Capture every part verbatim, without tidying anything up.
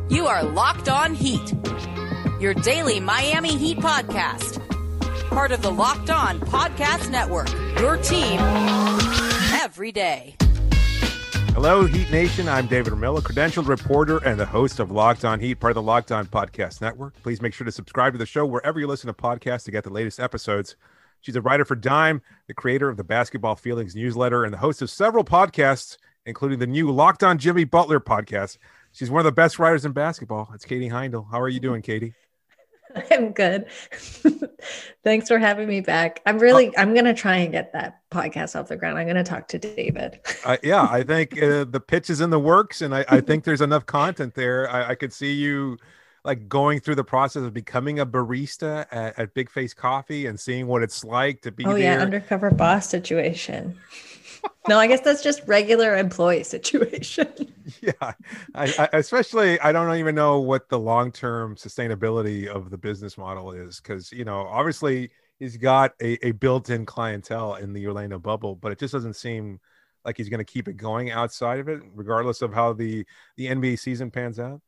You are Locked On Heat, your daily Miami Heat podcast. Part of the Locked On Podcast Network, your team every day. Hello, Heat Nation. I'm David Ramil, credentialed reporter and the host of Locked On Heat, part of the Locked On Podcast Network. Please make sure to subscribe to the show wherever you listen to podcasts to get the latest episodes. She's a writer for Dime, the creator of the Basketball Feelings newsletter, and the host of several podcasts, including the new Locked On Jimmy Butler podcast. She's one of the best writers in basketball. It's Katie Heindel. How are you doing, Katie? I'm good. Thanks for having me back. I'm really, I'm going to try and get that podcast off the ground. I'm going to talk to David. uh, yeah, I think uh, the pitch is in the works, and I, I think there's enough content there. I, I could see you like going through the process of becoming a barista at, at Big Face Coffee and seeing what it's like to be oh, there. yeah, undercover boss situation. No, I guess that's just regular employee situation. Yeah, I, I, especially I don't even know what the long-term sustainability of the business model is because, you know, obviously he's got a, a built-in clientele in the Orlando bubble, but it just doesn't seem like he's going to keep it going outside of it, regardless of how the, the N B A season pans out.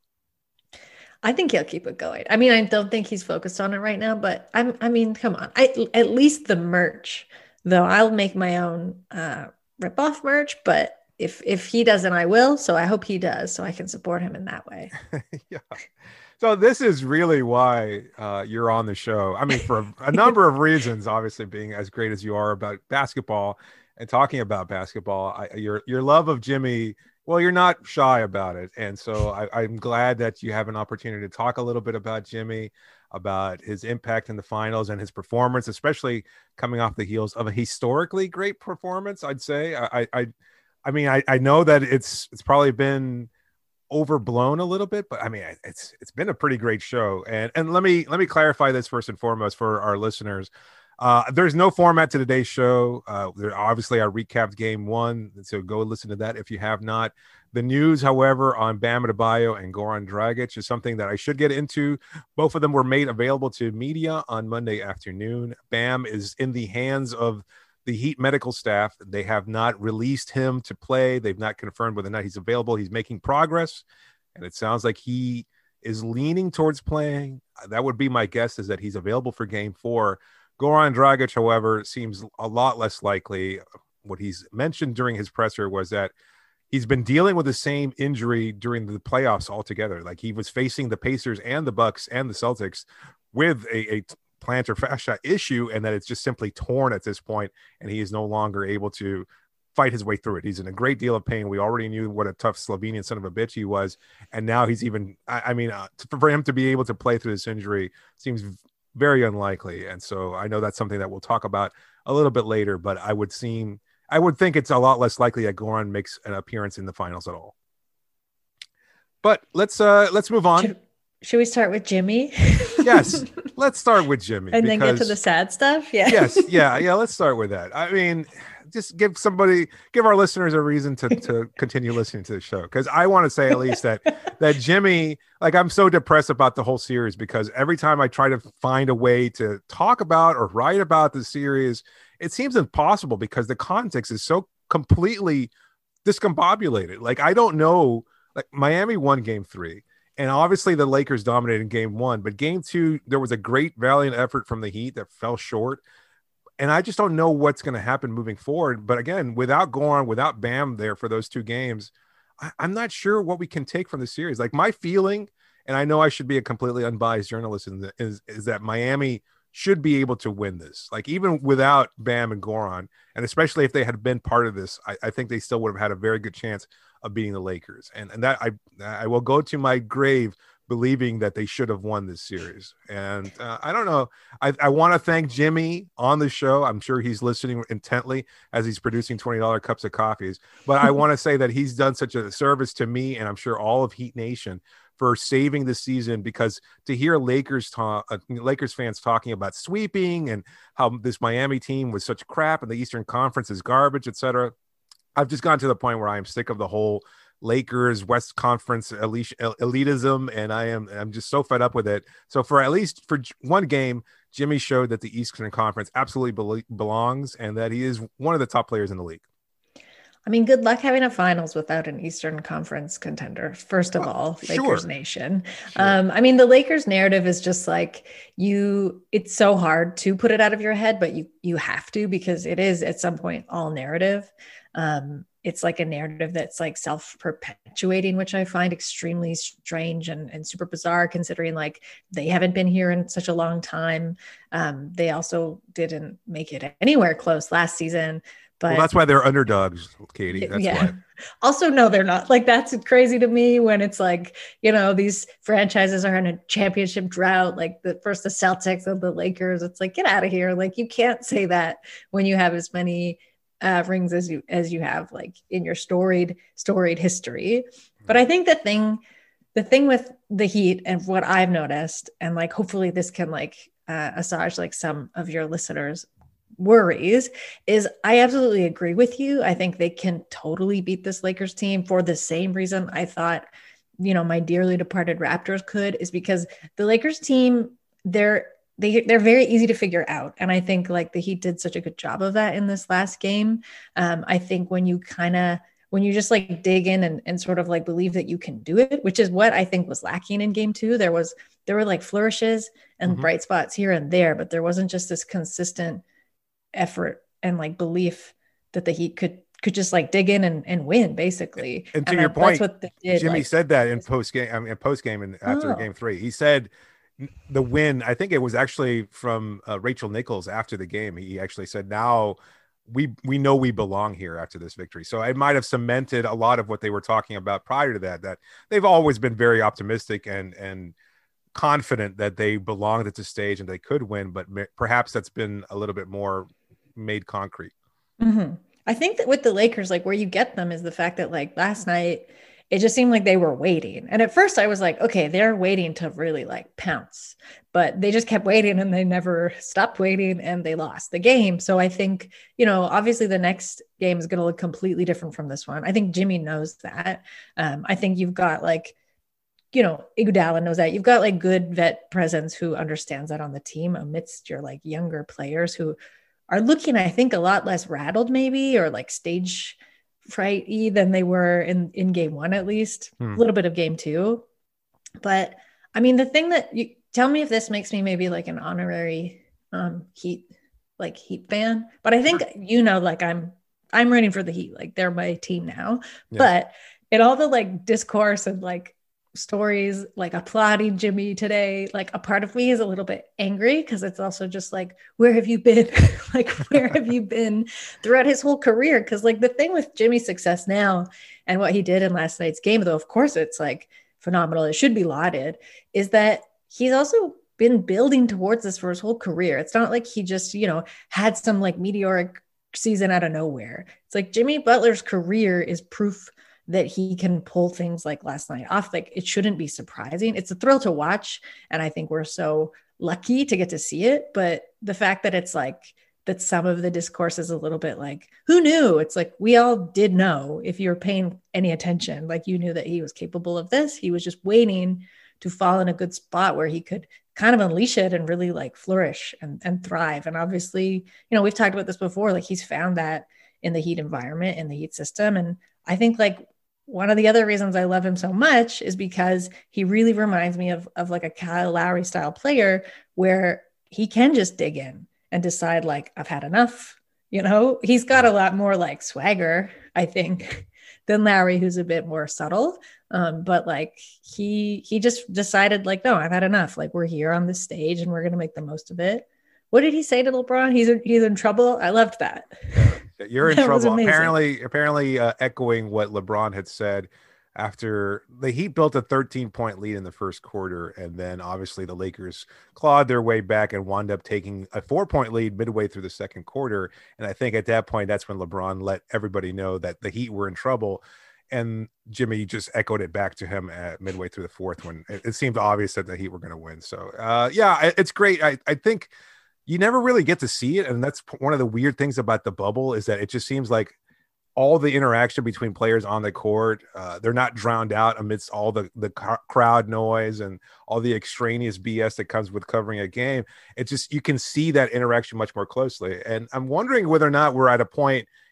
I think he'll keep it going. I mean, I don't think he's focused on it right now, but I'm, I mean, come on. I, at least the merch, though, I'll make my own uh, rip-off merch, but if if he doesn't, I will. So I hope he does, so I can support him in that way. Yeah. So this is really why uh, you're on the show. I mean, for a, a number of reasons, obviously being as great as you are about basketball and talking about basketball, I, your your love of Jimmy. Well, you're not shy about it. And so I, I'm glad that you have an opportunity to talk a little bit about Jimmy, about his impact in the finals and his performance, especially coming off the heels of a historically great performance, I'd say. I I, I mean, I, I know that it's it's probably been overblown a little bit, but I mean, it's it's been a pretty great show. And and let me let me clarify this first and foremost for our listeners. Uh, there's no format to today's show. Uh, there, obviously, I recapped game one, so go listen to that if you have not. The news, however, on Bam Adebayo and Goran Dragic is something that I should get into. Both of them were made available to media on Monday afternoon. Bam is in the hands of the Heat medical staff. They have not released him to play. They've not confirmed whether or not he's available. He's making progress, and it sounds like he is leaning towards playing. That would be my guess, is that he's available for game four. Goran Dragic, however, seems a lot less likely. What he's mentioned during his presser was that he's been dealing with the same injury during the playoffs altogether. Like he was facing the Pacers and the Bucks and the Celtics with a, a plantar fascia issue, and that it's just simply torn at this point, and he is no longer able to fight his way through it. He's in a great deal of pain. We already knew what a tough Slovenian son of a bitch he was, and now he's even, I, I mean, uh, for him to be able to play through this injury seems very unlikely. And so I know that's something that we'll talk about a little bit later, but I would seem, I would think it's a lot less likely that Goran makes an appearance in the finals at all. But let's, uh, let's move on. Should, should we start with Jimmy? Yes. Let's start with Jimmy. And because, then get to the sad stuff. Yeah. Yes. Yeah. Yeah. Let's start with that. I mean, just give somebody, give our listeners a reason to, to continue listening to the show. Cause I want to say at least that, that Jimmy, like I'm so depressed about the whole series because every time I try to find a way to talk about or write about the series, it seems impossible because the context is so completely discombobulated. Like, I don't know, like Miami won game three and obviously the Lakers dominated game one, but game two, there was a great valiant effort from the Heat that fell short. And I just don't know what's going to happen moving forward. But again, without Goran, without Bam there for those two games, I, I'm not sure what we can take from the series. Like my feeling, and I know I should be a completely unbiased journalist, in the, is, is that Miami should be able to win this. Like even without Bam and Goran, and especially if they had been part of this, I, I think they still would have had a very good chance of beating the Lakers. And, and that I, I will go to my grave believing that they should have won this series. And uh, I don't know. I, I want to thank Jimmy on the show. I'm sure he's listening intently as he's producing twenty dollar cups of coffees. But I want to say that he's done such a service to me, and I'm sure all of Heat Nation, for saving the season, because to hear Lakers talk, uh, Lakers fans talking about sweeping and how this Miami team was such crap and the Eastern Conference is garbage, et cetera. I've just gotten to the point where I am sick of the whole Lakers West Conference elitism, and I am I'm just so fed up with it. So for at least for one game, Jimmy showed that the Eastern Conference absolutely be- belongs and that he is one of the top players in the league. I mean, good luck having a finals without an Eastern Conference contender. First of Well, all, sure. Lakers Nation. Sure. Um, I mean, the Lakers narrative is just like you, it's so hard to put it out of your head, but you you have to, because it is at some point all narrative. Um, it's like a narrative that's like self-perpetuating, which I find extremely strange and, and super bizarre, considering like they haven't been here in such a long time. Um, they also didn't make it anywhere close last season. But well, that's why they're underdogs, Katie. That's yeah. why. Also, no, they're not. Like, that's crazy to me when it's like, you know, these franchises are in a championship drought, like the first the Celtics and the Lakers. It's like, get out of here. Like, you can't say that when you have as many uh, rings as you as you have, like in your storied storied history. But I think the thing, the thing with the Heat and what I've noticed, and like hopefully this can like uh, assuage like some of your listeners' worries, is I absolutely agree with you. I think they can totally beat this Lakers team for the same reason I thought, you know, my dearly departed Raptors could, is because the Lakers team, they're they they're very easy to figure out. And I think like the Heat did such a good job of that in this last game. Um, I think when you kind of when you just like dig in and, and sort of like believe that you can do it, which is what I think was lacking in game two. There was there were like flourishes and Mm-hmm. bright spots here and there, but there wasn't just this consistent effort and like belief that the Heat could could just like dig in and, and win, basically. And to and your that, point, that's what they did, Jimmy like, said that in post game. I mean, post game and after Oh. game three, he said the win. I think it was actually from uh, Rachel Nichols after the game. He actually said, "Now we we know we belong here after this victory." So it might have cemented a lot of what they were talking about prior to that. That they've always been very optimistic and and confident that they belonged at the stage and they could win, but perhaps that's been a little bit more made concrete. Mm-hmm. I think that with the Lakers, like where you get them is the fact that like last night, it just seemed like they were waiting. And at first I was like, okay, they're waiting to really like pounce, but they just kept waiting and they never stopped waiting and they lost the game. So I think, you know, obviously the next game is going to look completely different from this one. I think Jimmy knows that. Um, I think you've got like, you know, Iguodala knows that. You've got like good vet presence who understands that on the team amidst your like younger players who are looking, I think, a lot less rattled maybe, or like stage frighty than they were in, in game one, at least. Hmm. A little bit of game two. But I mean, the thing that you tell me if this makes me maybe like an honorary um, Heat, like Heat fan, but I think, you know, like I'm, I'm rooting for the Heat. Like they're my team now, Yeah. but in all the like discourse and like stories like applauding Jimmy today, like a part of me is a little bit angry because it's also just like, where have you been? Like, where have you been throughout his whole career? Because like the thing with Jimmy's success now and what he did in last night's game, though of course it's like phenomenal, it should be lauded, is that he's also been building towards this for his whole career. It's not like he just, you know, had some like meteoric season out of nowhere. It's like Jimmy Butler's career is proof that he can pull things like last night off. Like it shouldn't be surprising. It's a thrill to watch. And I think we're so lucky to get to see it. But the fact that it's like, that some of the discourse is a little bit like, who knew? It's like, we all did know. If you were paying any attention, like you knew that he was capable of this. He was just waiting to fall in a good spot where he could kind of unleash it and really like flourish and, and thrive. And obviously, you know, we've talked about this before, like he's found that in the Heat environment, in the Heat system. And I think like one of the other reasons I love him so much is because he really reminds me of, of like a Kyle Lowry style player where he can just dig in and decide like, I've had enough. You know, he's got a lot more like swagger, I think, than Lowry, who's a bit more subtle. Um, but like he, he just decided like, no, I've had enough. Like we're here on this stage and we're going to make the most of it. What did he say to LeBron? He's in, he's in trouble. I loved that. You're in That was trouble. amazing. Apparently, apparently uh, echoing what LeBron had said after the Heat built a thirteen point lead in the first quarter. And then obviously the Lakers clawed their way back and wound up taking a four point lead midway through the second quarter. And I think at that point, that's when LeBron let everybody know that the Heat were in trouble. And Jimmy just echoed it back to him at midway through the fourth when it, it seemed obvious that the Heat were going to win. So uh, yeah, it's great. I, I think you never really get to see it. And that's one of the weird things about the bubble is that it just seems like all the interaction between players on the court, uh, they're not drowned out amidst all the, the ca- crowd noise and all the extraneous B S that comes with covering a game. It just, you can see that interaction much more closely. And I'm wondering whether or not we're at a point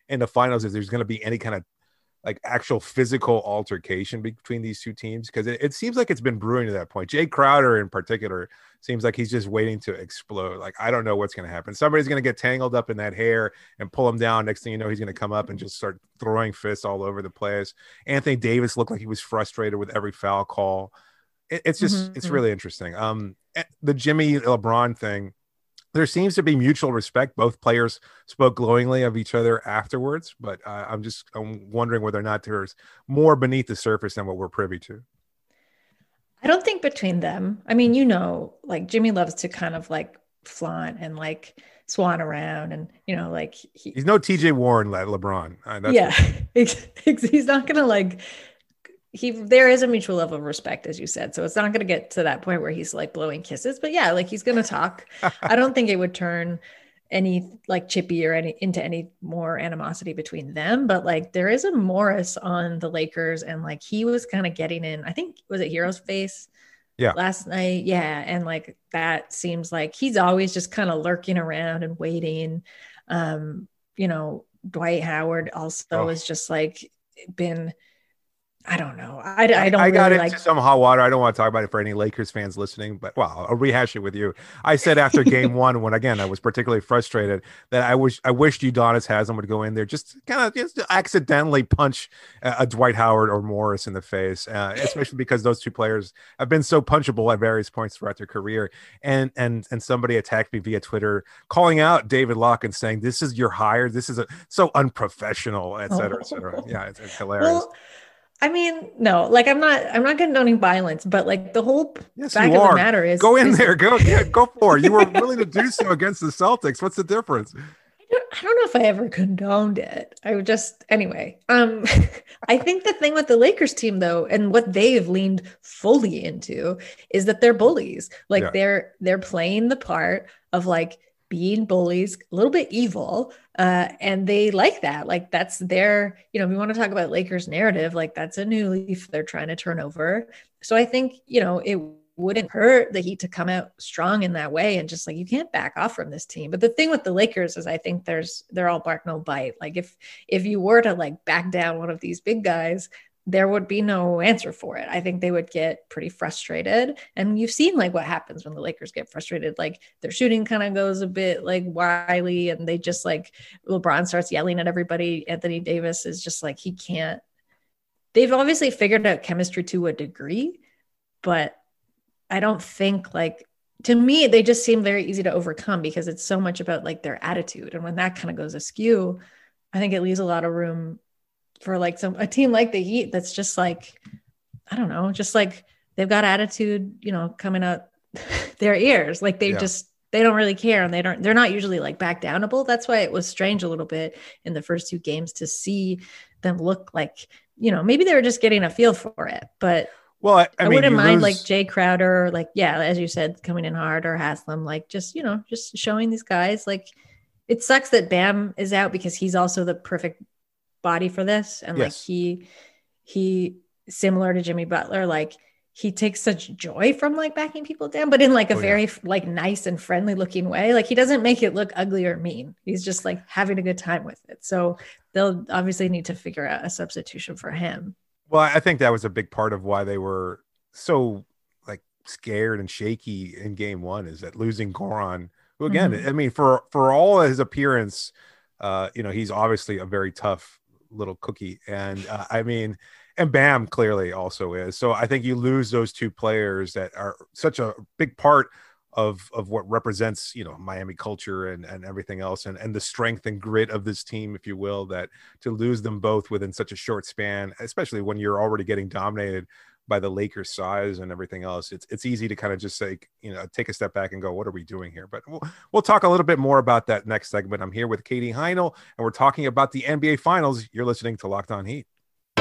in the finals if there's going to be any kind of like actual physical altercation between these two teams, because it, it seems like it's been brewing to that point. Jay Crowder in particular seems like he's just waiting to explode. Like, I don't know what's going to happen. Somebody's going to get tangled up in that hair and pull him down. Next thing you know, he's going to come up and just start throwing fists all over the place. Anthony Davis looked like he was frustrated with every foul call. It, it's just, mm-hmm. it's really interesting. Um, the Jimmy LeBron thing, there seems to be mutual respect. Both players spoke glowingly of each other afterwards, but uh, I'm just I'm wondering whether or not there's more beneath the surface than what we're privy to. I don't think between them. I mean, you know, like Jimmy loves to kind of like flaunt and like swan around, and you know, like he, he's no T J Warren, like LeBron. Uh, that's yeah, he's not gonna like. He there is a mutual level of respect, as you said, so it's not going to get to that point where he's like blowing kisses, but yeah, like he's going to talk. I don't think it would turn any like chippy or any into any more animosity between them, but like there is a Morris on the Lakers, and like he was kind of getting in, I think, was it Hero's face yeah last night? Yeah. And like that seems like he's always just kind of lurking around and waiting. Um you know, Dwight Howard also oh. is just like been I don't know. I, I don't. I got really into like... some hot water. I don't want to talk about it for any Lakers fans listening, but well, I'll rehash it with you. I said after game one, when again I was particularly frustrated, that I wish I wished Udonis Haslem would go in there, just kind of just accidentally punch a, a Dwight Howard or Morris in the face, uh, especially because those two players have been so punchable at various points throughout their career. And and and somebody attacked me via Twitter, calling out David Locke and saying, "This is your hire. This is a, so unprofessional," et cetera, et cetera. Yeah, it's, it's hilarious. Well, I mean, no, like I'm not, I'm not condoning violence, but like the whole yes, fact of the are. matter is, go in is, there, go, yeah, go for it. You were willing to do so against the Celtics. What's the difference? I don't, I don't know if I ever condoned it. I would just, anyway. Um, I think the thing with the Lakers team though, and what they've leaned fully into, is that they're bullies. Like yeah. they're, they're playing the part of like being bullies, a little bit evil. Uh, and they like that. Like that's their, you know, if we want to talk about Lakers narrative, like that's a new leaf they're trying to turn over. So I think, you know, it wouldn't hurt the Heat to come out strong in that way and just like, you can't back off from this team. But the thing with the Lakers is I think there's, they're all bark, no bite. Like if, if you were to like back down one of these big guys, there would be no answer for it. I think they would get pretty frustrated. And you've seen like what happens when the Lakers get frustrated. Like their shooting kind of goes a bit like wily, and they just like LeBron starts yelling at everybody. Anthony Davis is just like, he can't, they've obviously figured out chemistry to a degree, but I don't think like, to me, they just seem very easy to overcome because it's so much about like their attitude. And when that kind of goes askew, I think it leaves a lot of room for like some, a team like the Heat that's just like, I don't know, just like they've got attitude, you know, coming out their ears. Like they yeah. just, they don't really care. And they don't, they're not usually like back downable. That's why it was strange a little bit in the first two games to see them look like, you know, maybe they were just getting a feel for it, but well, I, I, I mean, wouldn't mind lose... like Jay Crowder, or like, yeah, as you said, coming in hard, or Haslem, like just, you know, just showing these guys, like it sucks that Bam is out because he's also the perfect body for this. And yes. like he, he similar to Jimmy Butler, like he takes such joy from like backing people down, but in like a oh, very yeah. like nice and friendly looking way. Like he doesn't make it look ugly or mean. He's just like having a good time with it. So they'll obviously need to figure out a substitution for him. Well, I think that was a big part of why they were so like scared and shaky in game one, is that losing Goran, who again, mm-hmm. I mean, for, for all his appearance, uh, you know, he's obviously a very tough little cookie. And uh, I mean, and Bam clearly also is. So I think you lose those two players that are such a big part of, of what represents, you know, Miami culture and, and everything else. And, and the strength and grit of this team, if you will, that to lose them both within such a short span, especially when you're already getting dominated by the Lakers size and everything else, it's it's easy to kind of just say, you know, take a step back and go, what are we doing here? But we'll, we'll talk a little bit more about that next segment. I'm here with Katie Heinel, and we're talking about the N B A Finals. You're listening to Locked On Heat.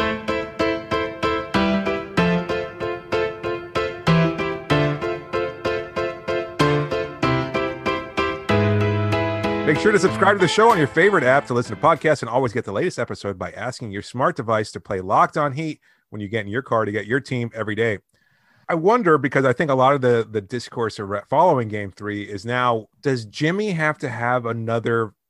Make sure to subscribe to the show on your favorite app to listen to podcasts and always get the latest episode by asking your smart device to play Locked On Heat when you get in your car to get your team every day. I wonder, because I think a lot of the, the discourse following game three is now, does Jimmy have to have another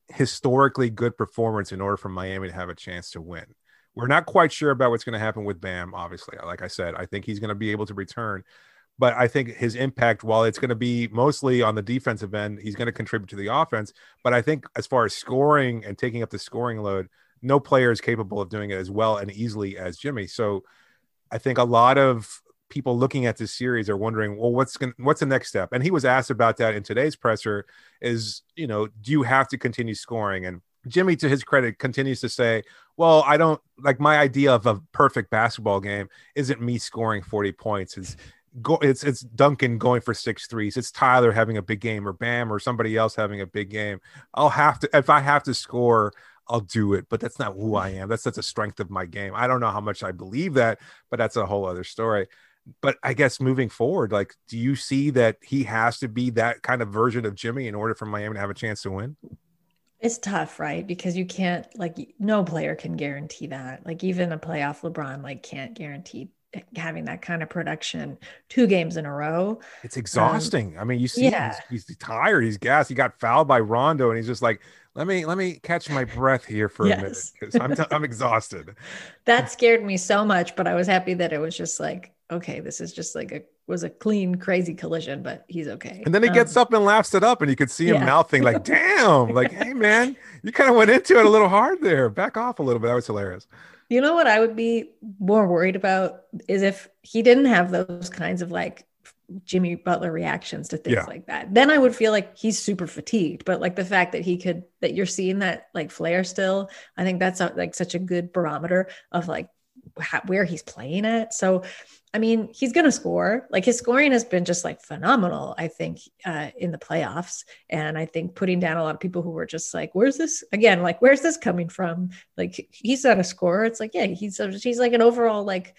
historically good performance in order for Miami to have a chance to win. We're not quite sure about what's going to happen with Bam, obviously. Like I said, I think he's going to be able to return. But I think his impact, while it's going to be mostly on the defensive end, he's going to contribute to the offense. But I think as far as scoring and taking up the scoring load, no player is capable of doing it as well and easily as Jimmy. So I think a lot of people looking at this series are wondering, well, what's going what's the next step? And he was asked about that in today's presser is, you know, do you have to continue scoring? And Jimmy, to his credit, continues to say, well, I don't like my idea of a perfect basketball game isn't me scoring forty points. It's go it's it's Duncan going for six threes. It's Tyler having a big game or Bam or somebody else having a big game. I'll have to, if I have to score, I'll do it, but that's not who I am. That's that's a strength of my game. I don't know how much I believe that, but that's a whole other story. But I guess moving forward, like, do you see that he has to be that kind of version of Jimmy in order for Miami to have a chance to win? It's tough, right? Because you can't, like, no player can guarantee that. Like, even a playoff LeBron, like, can't guarantee having that kind of production two games in a row. It's exhausting. Um, I mean, you see, yeah. he's, he's tired. He's gassed. He got fouled by Rondo, and he's just like, let me let me catch my breath here for yes. a minute because I'm t- I'm exhausted. That scared me so much, but I was happy that it was just like, okay, this is just like a was a clean, crazy collision, but he's okay. And then he gets um, up and laughs it up, and you could see him yeah. mouthing like, "Damn!" Like, hey man, you kind of went into it a little hard there. Back off a little bit. That was hilarious. You know what I would be more worried about is if he didn't have those kinds of like Jimmy Butler reactions to things yeah. like that. Then I would feel like he's super fatigued. But like the fact that he could, that you're seeing that like flair still, I think that's a, like such a good barometer of like how, where he's playing at. So, I mean, he's going to score. Like his scoring has been just like phenomenal, I think, uh, in the playoffs. And I think putting down a lot of people who were just like, where's this again? Like, where's this coming from? Like, he's not a scorer. It's like, yeah, he's, he's like an overall, like,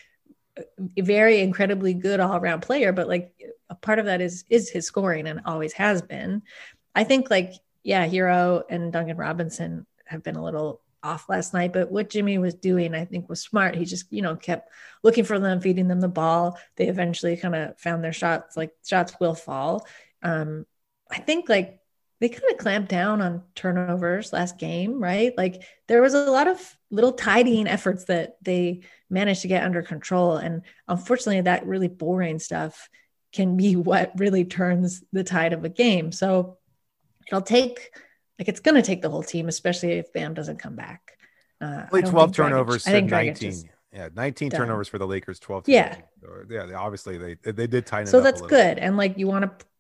very incredibly good all-around player, but like a part of that is is his scoring and always has been. I think like yeah Hero and Duncan Robinson have been a little off last night, but what Jimmy was doing I think was smart. He just you know kept looking for them, feeding them the ball. They eventually kind of found their shots. Like shots will fall. um I think like they kind of clamped down on turnovers last game, right? Like there was a lot of little tidying efforts that they managed to get under control. And unfortunately, that really boring stuff can be what really turns the tide of a game. So it'll take, like it's going to take the whole team, especially if Bam doesn't come back. Uh, Only twelve turnovers to nineteen. Yeah, nineteen done. turnovers for the Lakers, twelve to yeah. So, yeah, they, obviously they they did tighten it so up that's a good. And like you want to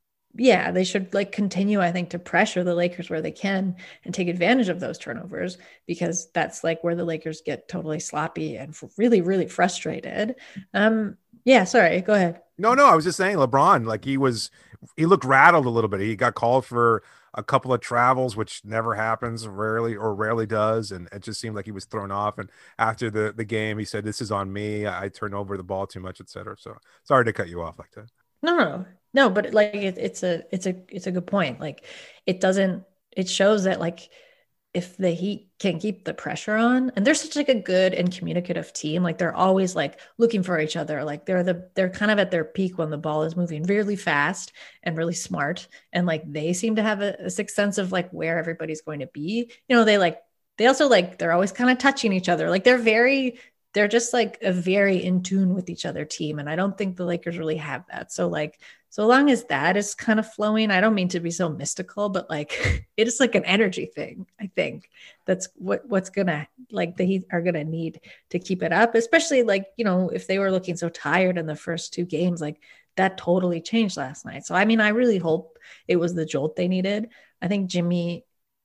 yeah, they should like continue, I think, to pressure the Lakers where they can and take advantage of those turnovers, because that's like where the Lakers get totally sloppy and really, really frustrated. Um, yeah, sorry, go ahead. No, no, I was just saying LeBron, like he was, he looked rattled a little bit. He got called for a couple of travels, which never happens, rarely or rarely does. And it just seemed like he was thrown off. And after the, the game, he said, this is on me. I turned over the ball too much, et cetera. So sorry to cut you off like that. No, no, no, but like it, it's a, it's a, it's a good point. Like it doesn't, it shows that like if the Heat can keep the pressure on, and they're such like a good and communicative team, like they're always like looking for each other. Like they're the, they're kind of at their peak when the ball is moving really fast and really smart. And like, they seem to have a, a sixth sense of like where everybody's going to be, you know, they like, they also like, they're always kind of touching each other. Like they're very, they're just like a very in tune with each other team. And I don't think the Lakers really have that. So like, so long as that is kind of flowing, I don't mean to be so mystical, but like, it is like an energy thing. I think that's what, what's gonna like the Heat are gonna need to keep it up, especially like, you know, if they were looking so tired in the first two games, like that totally changed last night. So, I mean, I really hope it was the jolt they needed. I think Jimmy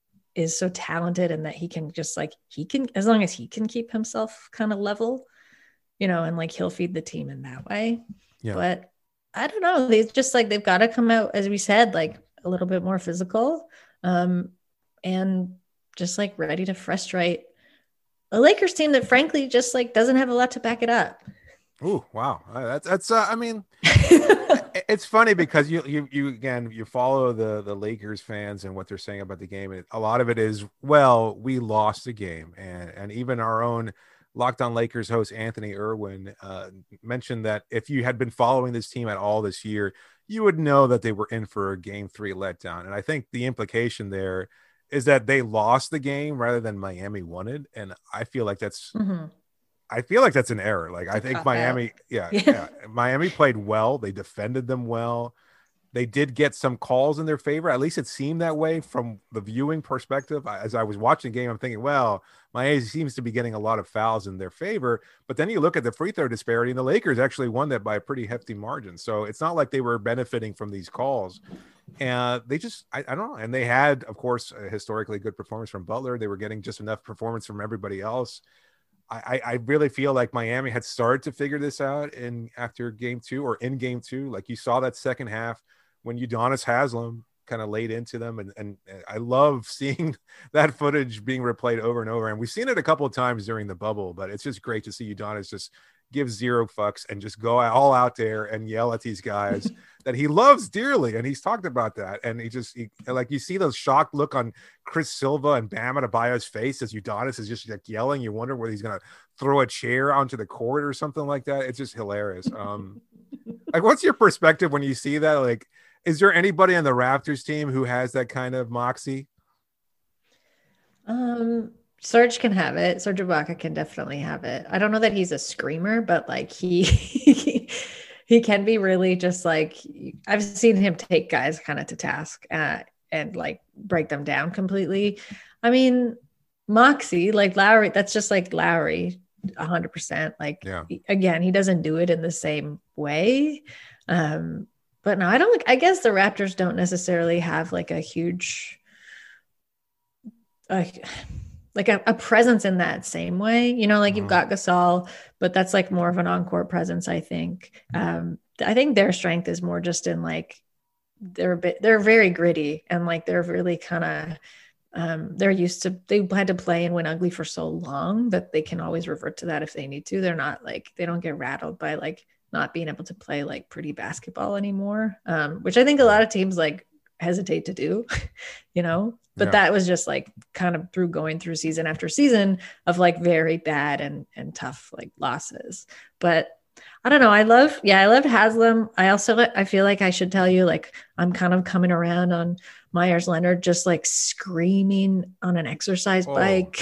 is so talented and that he can just like, he can, as long as he can keep himself kind of level, you know, and like he'll feed the team in that way. Yeah. But I don't know. They just like, they've got to come out, as we said, like a little bit more physical um, and just like ready to frustrate a Lakers team that frankly just like doesn't have a lot to back it up. Oh, wow. That's, that's, uh, I mean, it's funny because you, you, you, again, you follow the, the Lakers fans and what they're saying about the game. And a lot of it is, well, we lost the game. And, and even our own Locked On Lakers host, Anthony Irwin, uh, mentioned that if you had been following this team at all this year, you would know that they were in for a game three letdown. And I think the implication there is that they lost the game rather than Miami won it. And I feel like that's, Mm-hmm. I feel like that's an error. Like, It's I a think cop Miami, out. yeah, Yeah. yeah, Miami played well. They defended them well. They did get some calls in their favor. At least it seemed that way from the viewing perspective. I- As I was watching the game, I'm thinking, well, Miami seems to be getting a lot of fouls in their favor. But then you look at the free throw disparity, and the Lakers actually won that by a pretty hefty margin. So it's not like they were benefiting from these calls. And they just, I, I don't know. And they had, of course, a historically good performance from Butler. They were getting just enough performance from everybody else. I, I really feel like Miami had started to figure this out in after game two or in game two. Like, you saw that second half when Udonis Haslem kind of laid into them. And, and I love seeing that footage being replayed over and over. And we've seen it a couple of times during the bubble, but it's just great to see Udonis just give zero fucks and just go all out there and yell at these guys that he loves dearly. And he's talked about that. And he just, he, like, you see those shocked look on Chris Silva and Bam Adebayo's face as Udonis is just like yelling. You wonder whether he's going to throw a chair onto the court or something like that. It's just hilarious. Um, like, what's your perspective when you see that? Like, is there anybody on the Raptors team who has that kind of moxie? Um, Serge can have it. Serge Ibaka can definitely have it. I don't know that he's a screamer, but like he he can be really just like, I've seen him take guys kind of to task uh, and like break them down completely. I mean, moxie, like Lowry, that's just like Lowry, a hundred percent. Like, Yeah. again, he doesn't do it in the same way. Um, but no, I don't. I guess the Raptors don't necessarily have like a huge. Uh, like a, a presence in that same way, you know, like you've got Gasol, but that's like more of an on-court presence, I think. Um, I think their strength is more just in like, they're a bit, they're very gritty and like, they're really kind of, um, they're used to, they had to play and win ugly for so long that they can always revert to that if they need to. They're not like, they don't get rattled by like not being able to play like pretty basketball anymore. Um, which I think a lot of teams like hesitate to do, you know, but Yeah. that was just like kind of through going through season after season of like very bad and and tough like losses. But I don't know. I love, yeah, I love Haslam. I also, I feel like I should tell you, like, I'm kind of coming around on Myers Leonard, just like screaming on an exercise Oh. bike.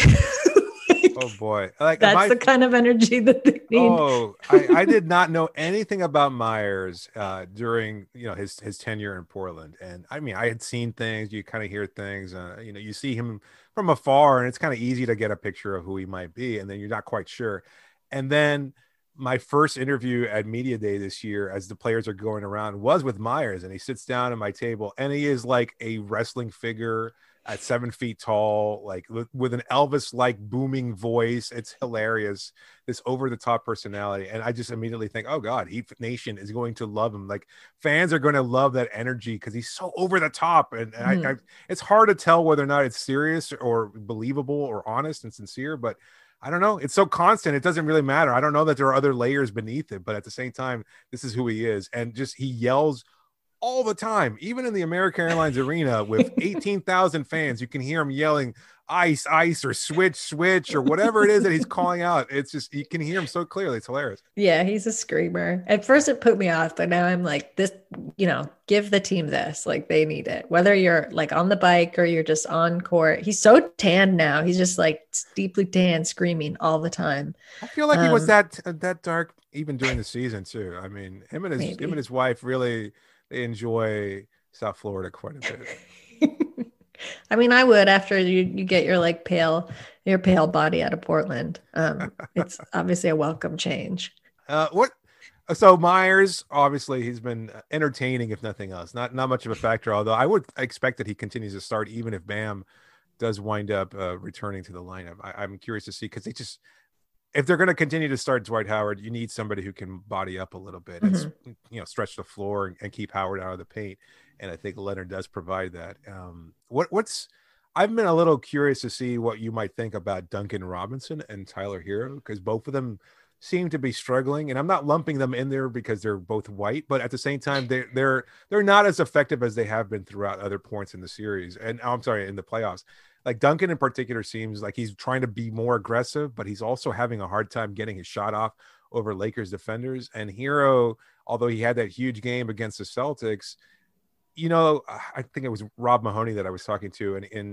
Oh boy. Like, That's my, the kind of energy that they need. Oh, I, I did not know anything about Myers uh, during, you know, his his tenure in Portland. And I mean, I had seen things, you kind of hear things, uh, you know, you see him from afar and it's kind of easy to get a picture of who he might be. And then you're not quite sure. And then my first interview at Media Day this year, as the players are going around, was with Myers. And he sits down at my table and he is like a wrestling figure at seven feet tall, like with, with an Elvis-like booming voice. It's hilarious, this over-the-top personality. And I just immediately think, oh God, Heat Nation is going to love him. Like, fans are going to love that energy because he's so over the top. And, and Mhm. I, I, it's hard to tell whether or not it's serious or believable or honest and sincere, but I don't know. It's so constant. It doesn't really matter. I don't know that there are other layers beneath it, but at the same time, this is who he is. And just, he yells all the time, even in the American Airlines Arena with eighteen thousand fans. You can hear him yelling ice, ice, or switch, switch, or whatever it is that he's calling out. It's just, you can hear him so clearly. It's hilarious. Yeah, he's a screamer. At first it put me off, but now I'm like, this, you know, give the team this, like they need it. Whether you're like on the bike or you're just on court. He's so tanned now. He's just like deeply tanned, screaming all the time. I feel like he was Um, that that dark even during the season too. I mean, him and his Maybe. him and his wife really, they enjoy South Florida quite a bit. I mean, I would after you, you get your like pale, your pale body out of Portland. Um, it's obviously a welcome change. Uh, what? So Myers, obviously, he's been entertaining, if nothing else. Not not much of a factor, although I would expect that he continues to start, even if Bam does wind up uh, returning to the lineup. I, I'm curious to see, because they just, if they're going to continue to start Dwight Howard, you need somebody who can body up a little bit and Mhm. you know, stretch the floor and, and keep Howard out of the paint. And I think Leonard does provide that. Um, what what's I've been a little curious to see what you might think about Duncan Robinson and Tyler Hero, because both of them seem to be struggling, and I'm not lumping them in there because they're both white, but at the same time, they're they're they're not as effective as they have been throughout other points in the series. And oh, I'm sorry, in the playoffs. Like Duncan in particular seems like he's trying to be more aggressive, but he's also having a hard time getting his shot off over Lakers defenders. And Hero, although he had that huge game against the Celtics, you know, I think it was Rob Mahoney that I was talking to, and in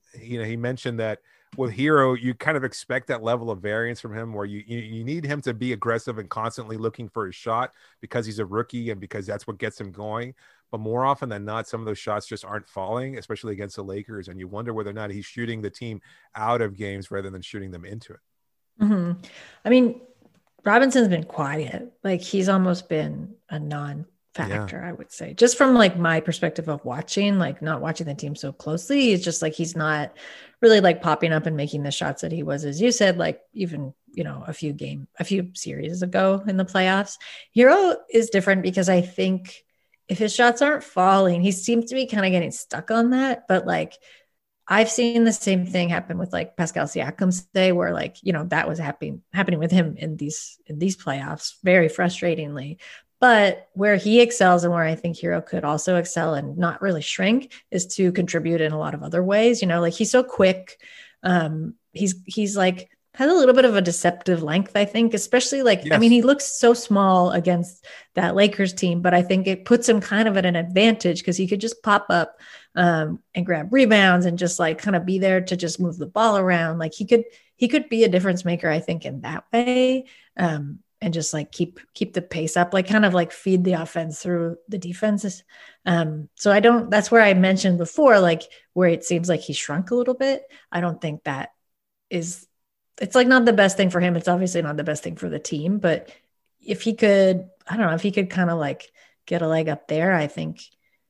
you know, he mentioned that with Herro, you kind of expect that level of variance from him where you, you you need him to be aggressive and constantly looking for his shot because he's a rookie and because that's what gets him going. But more often than not, some of those shots just aren't falling, especially against the Lakers. And you wonder whether or not he's shooting the team out of games rather than shooting them into it. Mm-hmm. I mean, Robinson's been quiet. Like he's almost been a non-factor, yeah. I would say, just from like my perspective of watching, like not watching the team so closely. It's just like, he's not really like popping up and making the shots that he was, as you said, like even, you know, a few game, a few series ago in the playoffs. Herro is different because I think if his shots aren't falling, he seems to be kind of getting stuck on that. But like, I've seen the same thing happen with like Pascal Siakam today, where like, you know, that was happening, happening with him in these, in these playoffs, very frustratingly. But where he excels and where I think Herro could also excel and not really shrink is to contribute in a lot of other ways. You know, like he's so quick. Um, he's, he's like, has a little bit of a deceptive length, I think, especially like, yes. I mean, he looks so small against that Lakers team, but I think it puts him kind of at an advantage because he could just pop up um, and grab rebounds and just like kind of be there to just move the ball around. Like he could, he could be a difference maker, I think, in that way. Um, and just like keep, keep the pace up, like kind of like feed the offense through the defenses. Um, so I don't, that's where I mentioned before, like where it seems like he shrunk a little bit. I don't think that is, it's like not the best thing for him. It's obviously not the best thing for the team, but if he could, I don't know, if he could kind of like get a leg up there, I think,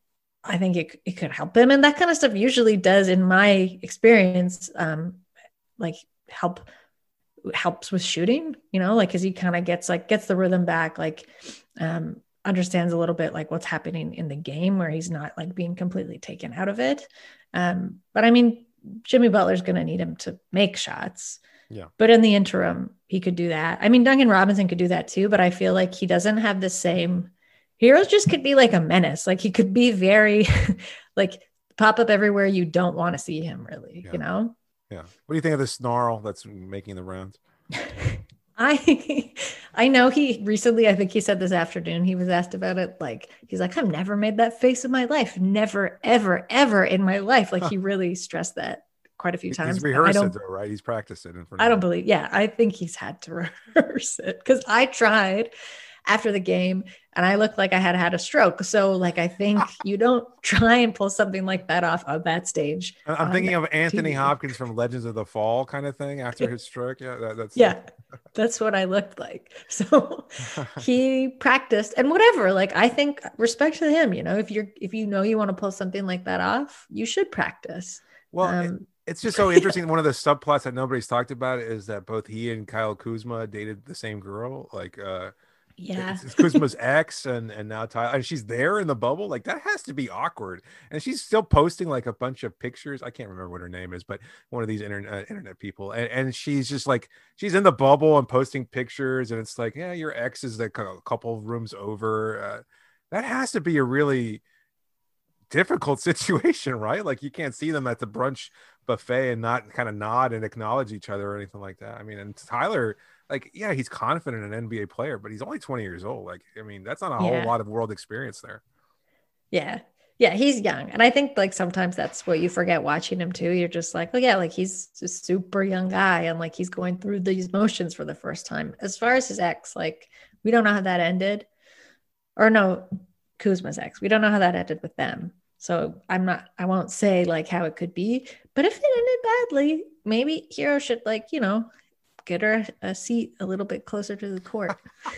I think it, it could help him. And that kind of stuff usually does, in my experience, um, like help, helps with shooting, you know, like, cause he kind of gets like, gets the rhythm back, like, um, understands a little bit like what's happening in the game where he's not like being completely taken out of it. Um, but I mean, Jimmy Butler's going to need him to make shots. Yeah. But in the interim, he could do that. I mean, Duncan Robinson could do that too, but I feel like he doesn't have the same. Heroes just could be like a menace. Like he could be very like pop up everywhere you don't want to see him, really, yeah. you know? Yeah. What do you think of the snarl that's making the rounds? I I know he recently, I think he said this afternoon, he was asked about it. Like, he's like, I've never made that face in my life. Never, ever, ever in my life. Like he really stressed that quite a few times. He's rehearsed it though, right? He's practiced it in front of I don't believe. Yeah, I think he's had to rehearse it because I tried after the game and I looked like I had had a stroke. So like, I think you don't try and pull something like that off on that stage. I'm thinking of Anthony T V. Hopkins from Legends of the Fall kind of thing after his stroke. Yeah, that, that's yeah, that's what I looked like. So he practiced and whatever. Like, I think respect to him. You know, if you're if you know you want to pull something like that off, you should practice. Well. Um, it- It's just so interesting. One of the subplots that nobody's talked about is that both he and Kyle Kuzma dated the same girl. Like, uh, yeah, it's, it's Kuzma's ex, and and now Tyler, and she's there in the bubble. Like that has to be awkward. And she's still posting like a bunch of pictures. I can't remember what her name is, but one of these internet uh, internet people. And and she's just like she's in the bubble and posting pictures. And it's like, yeah, your ex is like a couple of rooms over. Uh, that has to be a really difficult situation, right? Like you can't see them at the brunch buffet and not kind of nod and acknowledge each other or anything like that. I mean, and Tyler, like, yeah, he's confident in an N B A player, but he's only twenty years old. Like, I mean, that's not a yeah. whole lot of world experience there. Yeah. Yeah. He's young. And I think like sometimes that's what you forget watching him too. You're just like, oh yeah, like he's a super young guy. And like, he's going through these motions for the first time. As far as his ex, like, we don't know how that ended. Or no, Kuzma's ex. We don't know how that ended with them. So I'm not, I won't say like how it could be, but if it ended badly, maybe Herro should like, you know, get her a seat a little bit closer to the court.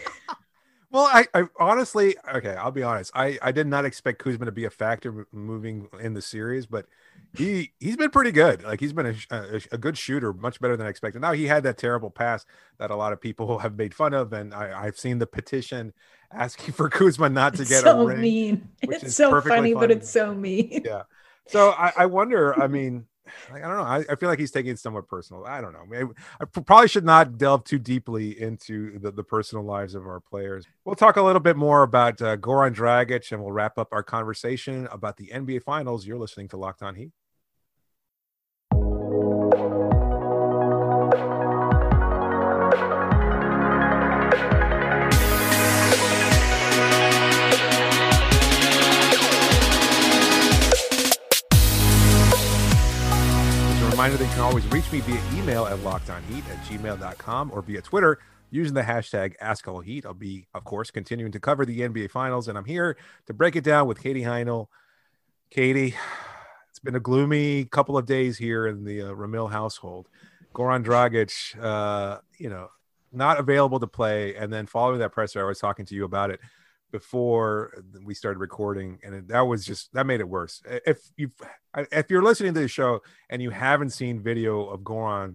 Well, I, I honestly, okay, I'll be honest. I, I did not expect Kuzma to be a factor moving in the series, but he, he's been pretty good. Like he's been a, a, a good shooter, much better than I expected. Now he had that terrible pass that a lot of people have made fun of. And I, I've seen the petition asking for Kuzma not to it's get so a ring. mean. Which it's is so perfectly funny, fine. but it's so mean. Yeah. So I, I wonder, I mean, like, I don't know. I, I feel like he's taking it somewhat personal. I don't know. Maybe, I probably should not delve too deeply into the, the personal lives of our players. We'll talk a little bit more about uh, Goran Dragic, and we'll wrap up our conversation about the N B A Finals. You're listening to Locked On Heat. reminder that you can always reach me via email at lockedonheat at gmail dot com or via Twitter using the hashtag AskAllHeat. I'll be, of course, continuing to cover the N B A Finals, and I'm here to break it down with Katie Heinel. Katie, it's been a gloomy couple of days here in the uh, Ramil household. Goran Dragic, uh, you know, not available to play, and then following that presser, I was talking to you about it before we started recording, and it, that was just that made it worse. If you if you're listening to the show and you haven't seen video of Goran,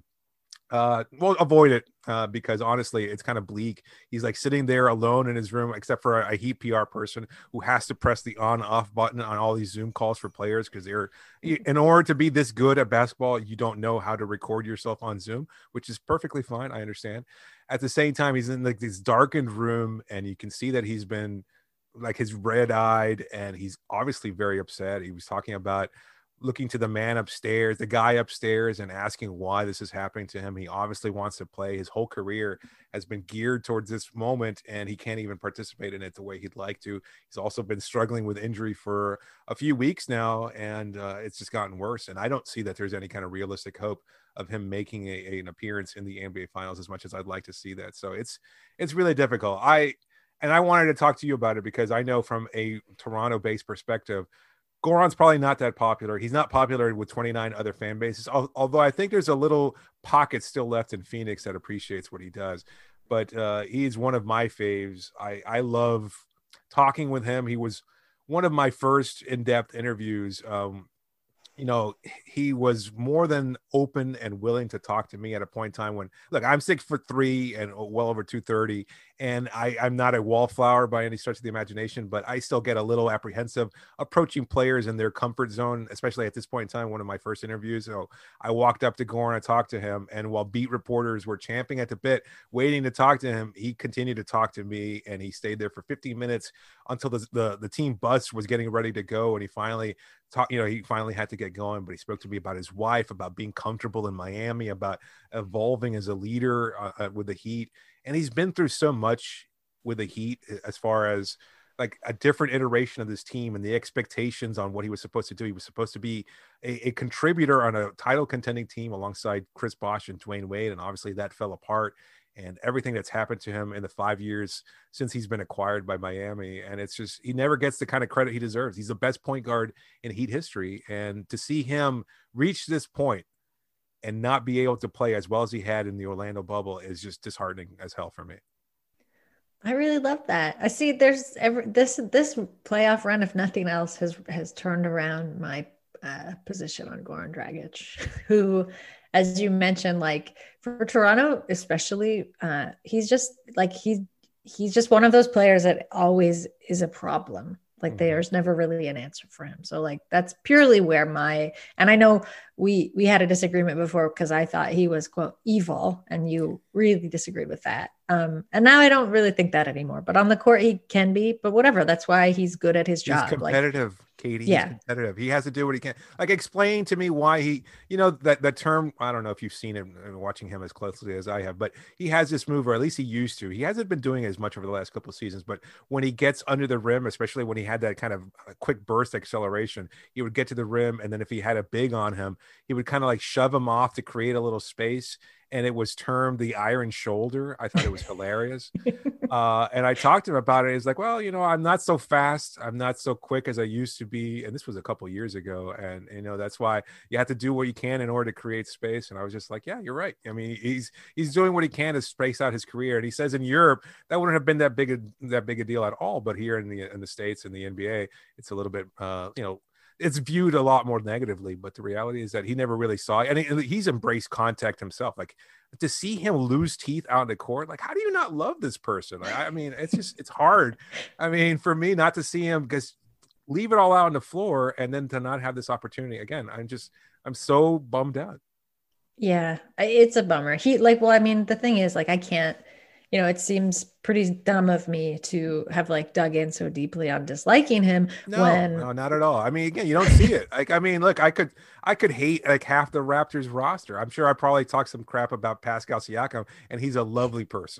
uh well, avoid it uh because honestly it's kind of bleak. He's like sitting there alone in his room, except for a, a Heat P R person who has to press the on off button on all these Zoom calls for players, because they're in order to be this good at basketball, you don't know how to record yourself on Zoom, which is perfectly fine. I understand. At the same time, he's in like this darkened room, and you can see that he's been like his red eyed, and he's obviously very upset. He was talking about looking to the man upstairs, the guy upstairs, and asking why this is happening to him. He obviously wants to play. His whole career has been geared towards this moment, and he can't even participate in it the way he'd like to. He's also been struggling with injury for a few weeks now, and uh, it's just gotten worse. And I don't see that there's any kind of realistic hope of him making a, a, an appearance in the N B A Finals, as much as I'd like to see that. So it's it's really difficult. I and I wanted to talk to you about it because I know from a Toronto-based perspective, Goran's probably not that popular. He's not popular with twenty-nine other fan bases, although I think there's a little pocket still left in Phoenix that appreciates what he does. But uh, he's one of my faves. I, I love talking with him. He was one of my first in-depth interviews. Um, you know, he was more than open and willing to talk to me at a point in time when, look, I'm six foot three and well over two thirty, and I, I'm not a wallflower by any stretch of the imagination, but I still get a little apprehensive approaching players in their comfort zone, especially at this point in time, one of my first interviews. So I walked up to Goran, I talked to him, and while beat reporters were champing at the bit, waiting to talk to him, he continued to talk to me, and he stayed there for fifteen minutes until the, the, the team bus was getting ready to go. And he finally talked, you know, he finally had to get going, but he spoke to me about his wife, about being comfortable in Miami, about evolving as a leader uh, with the Heat. And he's been through so much with the Heat as far as like a different iteration of this team and the expectations on what he was supposed to do. He was supposed to be a, a contributor on a title contending team alongside Chris Bosh and Dwayne Wade. And obviously that fell apart, and everything that's happened to him in the five years since he's been acquired by Miami. And it's just, he never gets the kind of credit he deserves. He's the best point guard in Heat history. And to see him reach this point and not be able to play as well as he had in the Orlando bubble is just disheartening as hell for me. I really love that. I see there's every, this, this playoff run, if nothing else, has, has turned around my uh, position on Goran Dragic, who, as you mentioned, like for Toronto, especially, uh, he's just like, he's, he's just one of those players that always is a problem. Like mm-hmm. There's never really an answer for him. So like, that's purely where my, and I know we, we had a disagreement before because I thought he was quote evil, and you really disagreed with that. Um, and now I don't really think that anymore, but on the court he can be, but whatever. That's why he's good at his job. He's competitive. Like, Katie, he's yeah. competitive. He has to do what he can. Like, explain to me why he, you know, that, that term, I don't know if you've seen it watching him as closely as I have, but he has this move, or at least he used to. He hasn't been doing it as much over the last couple of seasons, but when he gets under the rim, especially when he had that kind of quick burst acceleration, he would get to the rim, and then if he had a big on him, he would kind of like shove him off to create a little space. And it was termed the iron shoulder. I thought it was hilarious. Uh, and I talked to him about it. He's like, well, you know, I'm not so fast. I'm not so quick as I used to be. And this was a couple years ago. And, you know, that's why you have to do what you can in order to create space. And I was just like, yeah, you're right. I mean, he's he's doing what he can to space out his career. And he says in Europe, that wouldn't have been that big a, that big a deal at all. But here in the in the States, in the N B A, it's a little bit, uh, you know, it's viewed a lot more negatively, but the reality is that he never really saw it. And he, he's embraced contact himself. Like, to see him lose teeth out in the court, like, how do you not love this person? I, I mean, it's just, it's hard. I mean, for me not to see him, because leave it all out on the floor and then to not have this opportunity again. I'm just, I'm so bummed out. Yeah, it's a bummer. He like, well, I mean, the thing is, like, I can't, you know, it seems pretty dumb of me to have like dug in so deeply on disliking him. No, when... no, not at all. I mean, again, you don't see it. Like, I mean, look, I could, I could hate like half the Raptors roster. I'm sure I probably talk some crap about Pascal Siakam, and he's a lovely person.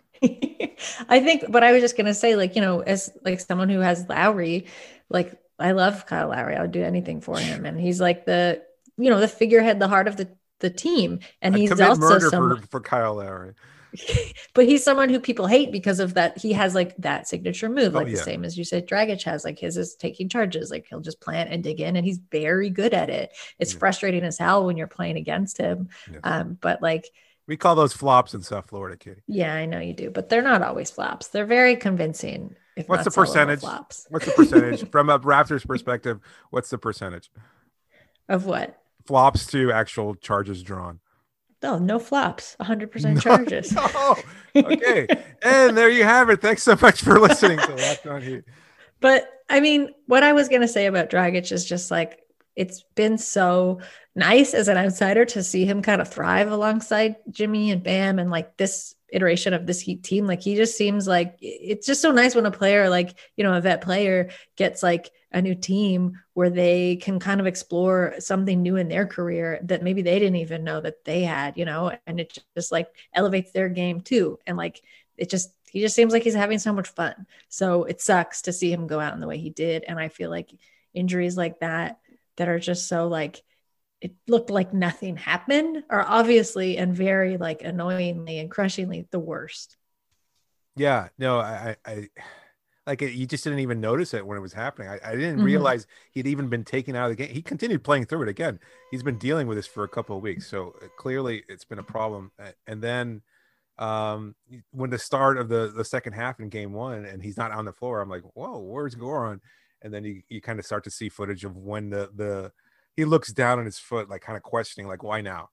I think, but I was just going to say, like, you know, as like someone who has Lowry, like, I love Kyle Lowry. I would do anything for him. And he's like the, you know, the figurehead, the heart of the, the team. And I'd he's commit also murder someone, for, for Kyle Lowry. but he's someone who people hate because of that. He has like that signature move, Oh, like yeah. the same as you said, Dragic has. Like his is taking charges. Like he'll just plant and dig in, and he's very good at it. It's Yeah. frustrating as hell when you're playing against him. Yes. Um, but like, We call those flops in South Florida, Katie. yeah, I know you do, but they're not always flops. They're very convincing. If What's not the percentage? flops. What's the percentage from a Raptors perspective? What's the percentage Of what? flops to actual charges drawn? Oh, no flops, one hundred percent charges. No. Okay. And there you have it. Thanks so much for listening to Locked On Heat. But I mean, what I was going to say about Dragic is just like, it's been so nice as an outsider to see him kind of thrive alongside Jimmy and Bam and like this iteration of this Heat team. Like he just seems like it's just so nice when a player like, you know, a vet player gets like a new team where they can kind of explore something new in their career that maybe they didn't even know that they had, you know, and it just like elevates their game too. And like, it just, he just seems like he's having so much fun. So it sucks to see him go out in the way he did. And I feel like injuries like that, that are just so like, it looked like nothing happened are obviously and very like annoyingly and crushingly the worst. Yeah, no, I, I, like it, you just didn't even notice it when it was happening. I, I didn't Mhm. realize he'd even been taken out of the game. He continued playing through it again. He's been dealing with this for a couple of weeks. So uh, clearly it's been a problem. Uh, And then um, when the start of the, the second half in game one and he's not on the floor, I'm like, whoa, where's Goran? And then you, you kind of start to see footage of when the, the, he looks down on his foot, like kind of questioning, like, why now?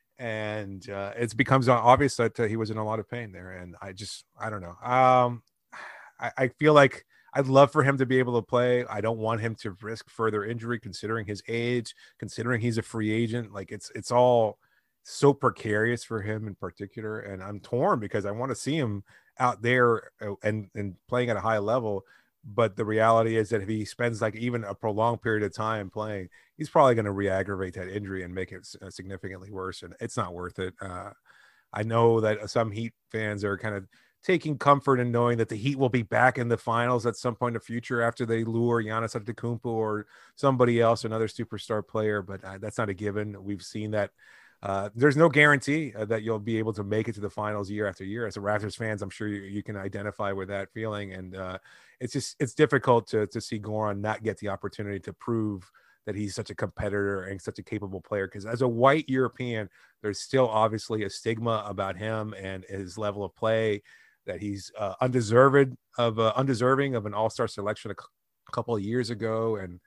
And uh, it becomes obvious that uh, he was in a lot of pain there. And I just, I don't know. Um, I, I feel like I'd love for him to be able to play. I don't want him to risk further injury, considering his age, considering he's a free agent. Like it's, it's all so precarious for him in particular. And I'm torn because I want to see him out there and, and playing at a high level. But the reality is that if he spends like even a prolonged period of time playing, he's probably going to re-aggravate that injury and make it significantly worse. And it's not worth it. Uh, I know that some Heat fans are kind of taking comfort in knowing that the Heat will be back in the finals at some point in the future after they lure Giannis Antetokounmpo or somebody else, another superstar player. But uh, that's not a given. We've seen that. Uh, there's no guarantee uh, that you'll be able to make it to the finals year after year. As a Raptors fans, I'm sure you, you can identify with that feeling. And uh, it's just, it's difficult to, to see Goran not get the opportunity to prove that he's such a competitor and such a capable player. Because as a white European, there's still obviously a stigma about him and his level of play, that he's uh, undeserved of uh, undeserving of an all-star selection a, c- a couple of years ago. And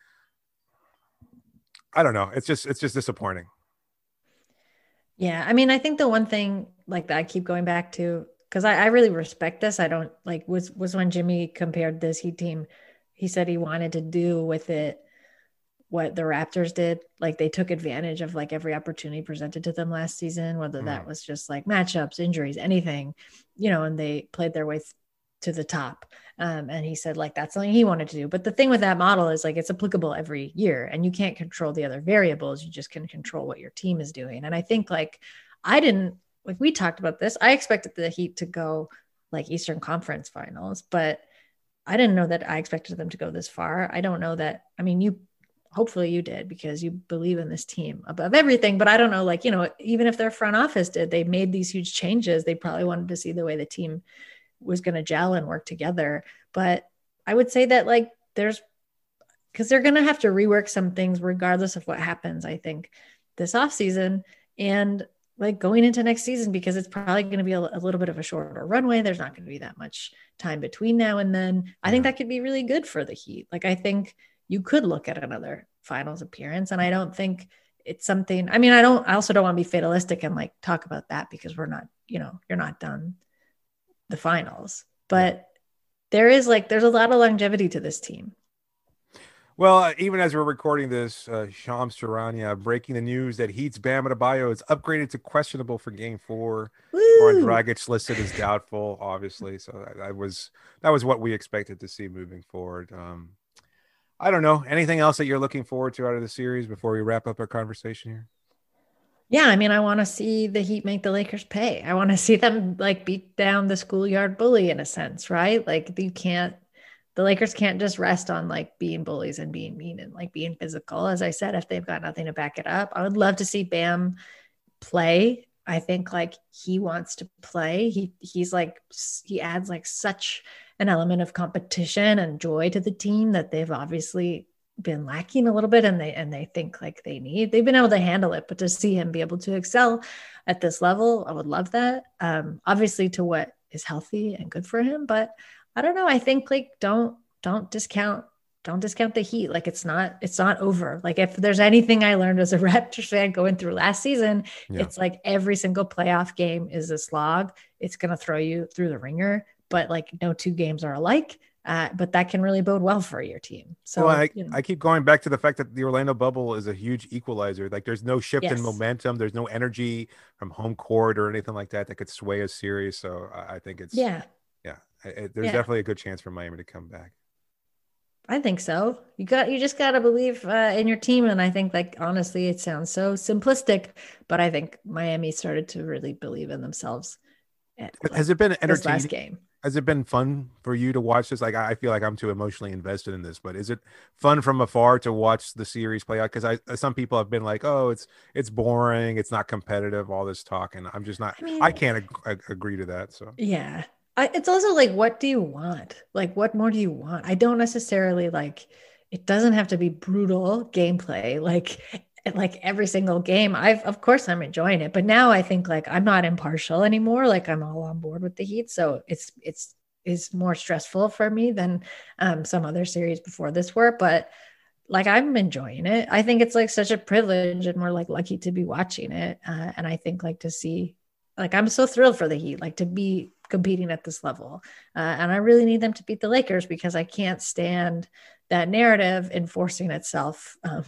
I don't know. It's just, it's just disappointing. Yeah. I mean, I think the one thing like that I keep going back to, because I, I really respect this. I don't like was was when Jimmy compared this Heat team, he said he wanted to do with it what the Raptors did. Like they took advantage of like every opportunity presented to them last season, whether that was just like matchups, injuries, anything, you know, and they played their way th- to the top. Um, and he said like, that's something he wanted to do. But the thing with that model is like, it's applicable every year and you can't control the other variables. You just can control what your team is doing. And I think like, I didn't, like we talked about this, I expected the Heat to go like Eastern Conference Finals, but I didn't know that I expected them to go this far. I don't know that, I mean, you, hopefully you did because you believe in this team above everything, but I don't know, like, you know, even if their front office did, they made these huge changes. They probably wanted to see the way the team was going to gel and work together. But I would say that like, there's, cause they're going to have to rework some things regardless of what happens, I think this offseason and like going into next season, because it's probably going to be a, a little bit of a shorter runway. There's not going to be that much time between now and then. I think that could be really good for the Heat. Like, I think you could look at another finals appearance. And I don't think it's something, I mean, I don't, I also don't want to be fatalistic and like talk about that because we're not, you know, you're not done the finals, but there is like, there's a lot of longevity to this team. Well, uh, even as we're recording this, uh, Shams Charania breaking the news that Heat's Bam Adebayo is upgraded to questionable for Game Four. Goran Dragic listed as doubtful, obviously. So that, that was that was what we expected to see moving forward. Um, I don't know. Anything else that you're looking forward to out of the series before we wrap up our conversation here? Yeah, I mean, I want to see the Heat make the Lakers pay. I want to see them like beat down the schoolyard bully in a sense, right? Like you can't. the Lakers can't just rest on like being bullies and being mean and like being physical. As I said, if they've got nothing to back it up, I would love to see Bam play. I think like he wants to play. He he's like, he adds like such an element of competition and joy to the team that they've obviously been lacking a little bit. And they, and they think like they need, they've been able to handle it, but to see him be able to excel at this level, I would love that. Um, obviously to what is healthy and good for him, but I don't know. I think like, don't, don't discount, don't discount the Heat. Like it's not, it's not over. Like if there's anything I learned as a Raptors fan going through last season, yeah. it's like every single playoff game is a slog. It's going to throw you through the ringer, but like no two games are alike. Uh, but that can really bode well for your team. So well, I, you know. I keep going back to the fact that the Orlando bubble is a huge equalizer. Like there's no shift yes. in momentum. There's no energy from home court or anything like that that could sway a series. So I, I think it's, yeah, yeah, it, there's yeah. definitely a good chance for Miami to come back. I think so. You got, you just got to believe uh, in your team. And I think like, honestly, it sounds so simplistic, but I think Miami started to really believe in themselves. At, Has it been entertaining? Last game. Has it been fun for you to watch this? Like, I feel like I'm too emotionally invested in this, but is it fun from afar to watch the series play out? Because I, some people have been like, "Oh, it's it's boring, it's not competitive," all this talk, and I'm just not. I, mean, I can't ag- agree to that. So yeah, I, it's also like, what do you want? Like, what more do you want? I don't necessarily like. It doesn't have to be brutal gameplay. Like. Like every single game, I've, of course I'm enjoying it, but now I think like I'm not impartial anymore. Like I'm all on board with the Heat. So it's, it's, is more stressful for me than um, some other series before this were, but like, I'm enjoying it. I think it's like such a privilege and we're like lucky to be watching it. Uh, and I think like to see, like, I'm so thrilled for the Heat, like to be competing at this level. Uh, and I really need them to beat the Lakers because I can't stand that narrative enforcing itself. Um,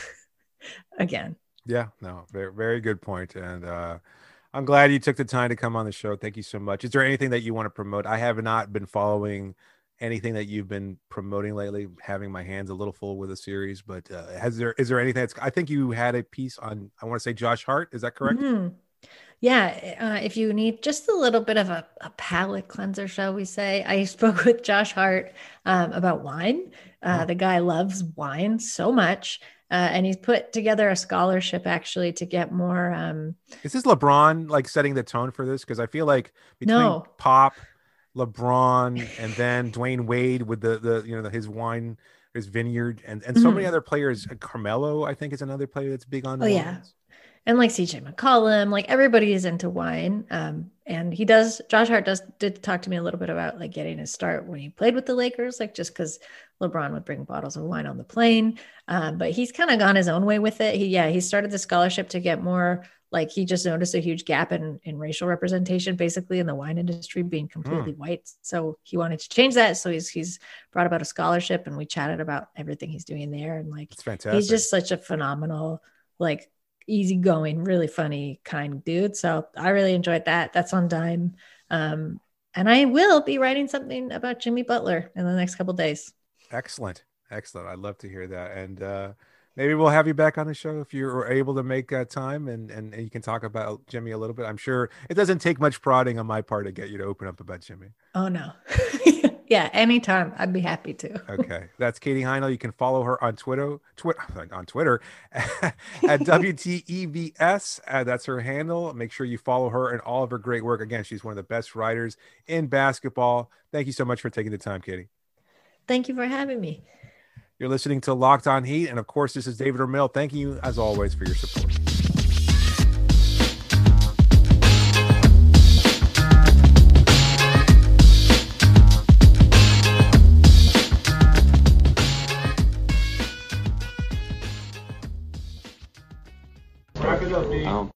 again. Yeah, no, very, very good point. And uh, I'm glad you took the time to come on the show. Thank you so much. Is there anything that you want to promote? I have not been following anything that you've been promoting lately, having my hands a little full with a series, but uh, has there, is there anything that's, I think you had a piece on, I want to say Josh Hart. Is that correct? Mm-hmm. Yeah. Uh, if you need just a little bit of a, a palate cleanser, shall we say, I spoke with Josh Hart um, about wine. Uh, oh. The guy loves wine so much. Uh, and he's put together a scholarship actually to get more. Um, Is this LeBron like setting the tone for this? Because I feel like between no. Pop, LeBron, and then Dwayne Wade with the the you know the, his wine, his vineyard, and and so mm-hmm. many other players. Carmelo, I think, is another player that's big on. Oh wines. yeah, and like C J McCollum, like everybody is into wine. Um, and he does. Josh Hart does did talk to me a little bit about like getting his start when he played with the Lakers, like just because LeBron would bring bottles of wine on the plane. Um, but he's kind of gone his own way with it. He, yeah, he started the scholarship to get more, like he just noticed a huge gap in, in racial representation, basically in the wine industry being completely mm. white. So he wanted to change that. So he's, he's brought about a scholarship and we chatted about everything he's doing there. And like, it's fantastic. He's just such a phenomenal, like easygoing, really funny, kind dude. So I really enjoyed that. That's on Dime. Um, and I will be writing something about Jimmy Butler in the next couple of days. Excellent. Excellent. I'd love to hear that. And uh, maybe we'll have you back on the show if you're able to make uh, time and, and, and you can talk about Jimmy a little bit. I'm sure it doesn't take much prodding on my part to get you to open up about Jimmy. Oh, no. Yeah, anytime. I'd be happy to. Okay. That's Katie Heinel. You can follow her on Twitter, Twitter on Twitter at W T E V S. Uh, that's her handle. Make sure you follow her and all of her great work. Again, she's one of the best writers in basketball. Thank you so much for taking the time, Katie. Thank you for having me. You're listening to Locked On Heat. And of course, this is David Ramil. Thank you, as always, for your support. Wrap it up, Dave. Um.